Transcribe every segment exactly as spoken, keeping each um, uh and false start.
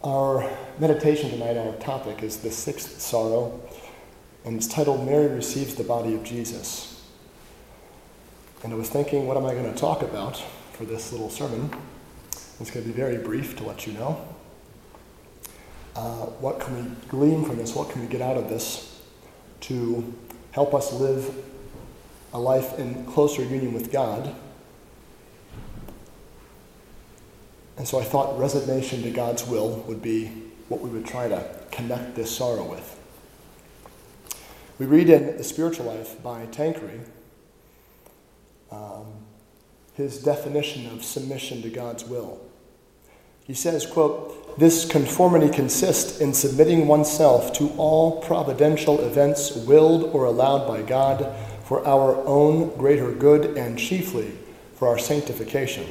Our meditation tonight, our topic is the sixth sorrow, and it's titled, Mary Receives the Body of Jesus. And I was thinking, what am I going to talk about for this little sermon? It's going to be very brief to let you know. Uh, what can we glean from this? What can we get out of this to help us live a life in closer union with God? And so I thought resignation to God's will would be what we would try to connect this sorrow with. We read in The Spiritual Life by Tanqueray um, his definition of submission to God's will. He says, quote, "This conformity consists in submitting oneself to all providential events willed or allowed by God for our own greater good and chiefly for our sanctification."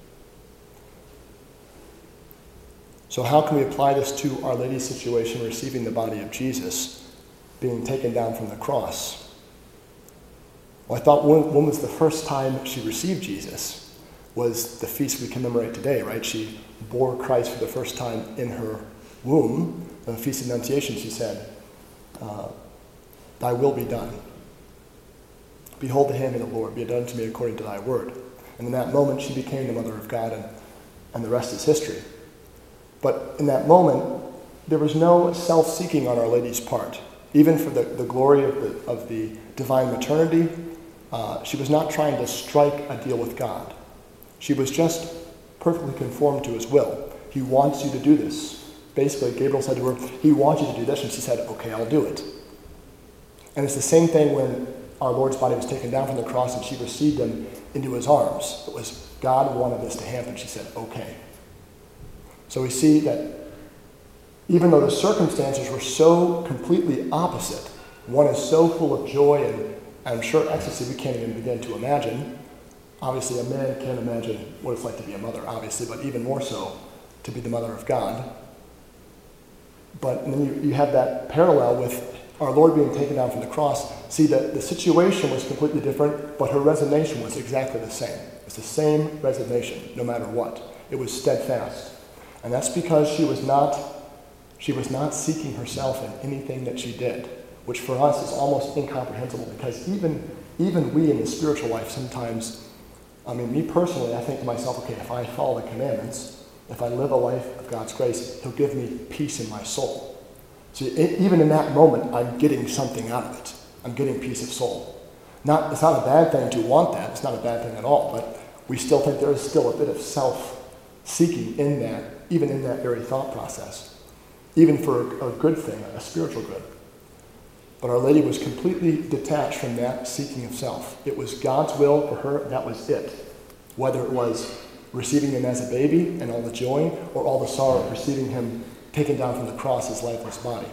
So how can we apply this to Our Lady's situation, receiving the body of Jesus, being taken down from the cross? Well, I thought when, when was the first time she received Jesus? Was the feast we commemorate today, right? She bore Christ for the first time in her womb. On the Feast of Annunciation, she said, uh, "Thy will be done. Behold the hand of the Lord, be it done to me according to thy word." And in that moment, she became the mother of God, and, and the rest is history. But in that moment, there was no self-seeking on Our Lady's part. Even for the, the glory of the, of the divine maternity, uh, she was not trying to strike a deal with God. She was just perfectly conformed to his will. He wants you to do this. Basically, Gabriel said to her, he wants you to do this, and she said, okay, I'll do it. And it's the same thing when our Lord's body was taken down from the cross and she received him into his arms. It was God wanted this to happen. She said, okay. So we see that even though the circumstances were so completely opposite, one is so full of joy and I'm sure ecstasy we can't even begin to imagine. Obviously, a man can't imagine what it's like to be a mother, obviously, but even more so to be the mother of God. But and then you, you have that parallel with our Lord being taken down from the cross. See, that the situation was completely different, but her resignation was exactly the same. It's the same resignation, no matter what. It was steadfast. And that's because she was not she was not seeking herself in anything that she did, which for us is almost incomprehensible because even, even we in the spiritual life sometimes, I mean, me personally, I think to myself, okay, if I follow the commandments, if I live a life of God's grace, he'll give me peace in my soul. See, it, even in that moment, I'm getting something out of it. I'm getting peace of soul. Not, it's not a bad thing to want that. It's not a bad thing at all, but we still think there is still a bit of self-seeking in that, even in that very thought process, even for a, a good thing, a spiritual good. But Our Lady was completely detached from that seeking of self. It was God's will for her, that was it. Whether it was receiving him as a baby and all the joy, or all the sorrow of receiving him taken down from the cross, his lifeless body.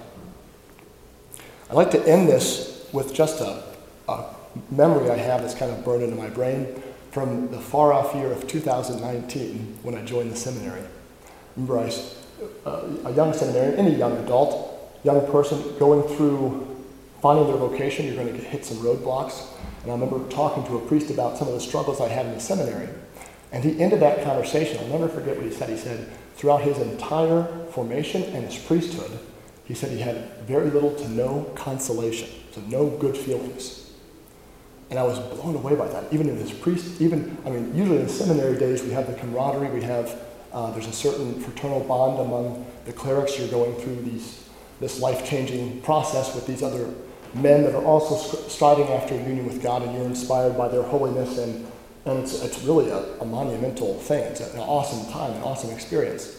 I'd like to end this with just a, a memory I have that's kind of burned into my brain from the far-off year of two thousand nineteen when I joined the seminary. Remember, I was uh, a young seminarian, any young adult, young person going through finding their vocation, you're going to get hit some roadblocks. And I remember talking to a priest about some of the struggles I had in the seminary. And he ended that conversation. I'll never forget what he said. He said, throughout his entire formation and his priesthood, he said he had very little to no consolation, so no good feelings. And I was blown away by that. Even in his priest, even, I mean, usually in seminary days, we have the camaraderie, we have Uh, there's a certain fraternal bond among the clerics. You're going through these, this life-changing process with these other men that are also striving after union with God, and you're inspired by their holiness, and, and it's, it's really a, a monumental thing. It's an awesome time, an awesome experience.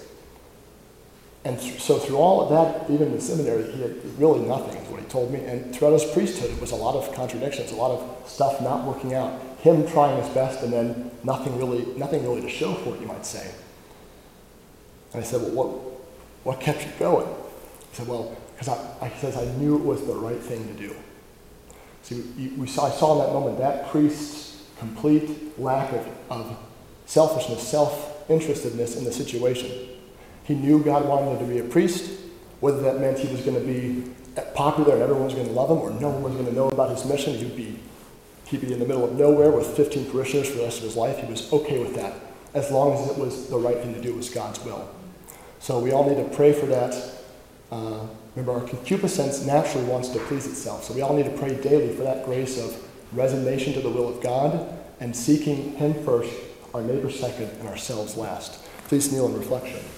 And th- so through all of that, even in the seminary, he had really nothing, is what he told me. And throughout his priesthood, it was a lot of contradictions, a lot of stuff not working out. Him trying his best, and then nothing really, nothing really to show for it, you might say. And I said, well, what, what kept you going? He said, well, because I, I, says, I knew it was the right thing to do. See, we, we saw, I saw in that moment that priest's complete lack of, of selfishness, self-interestedness in the situation. He knew God wanted him to be a priest, whether that meant he was going to be popular and everyone was going to love him, or no one was going to know about his mission. He'd be, he'd be in the middle of nowhere with fifteen parishioners for the rest of his life. He was okay with that, as long as it was the right thing to do, was God's will. So we all need to pray for that. Uh, remember, our concupiscence naturally wants to please itself. So we all need to pray daily for that grace of resignation to the will of God and seeking Him first, our neighbor second, and ourselves last. Please kneel in reflection.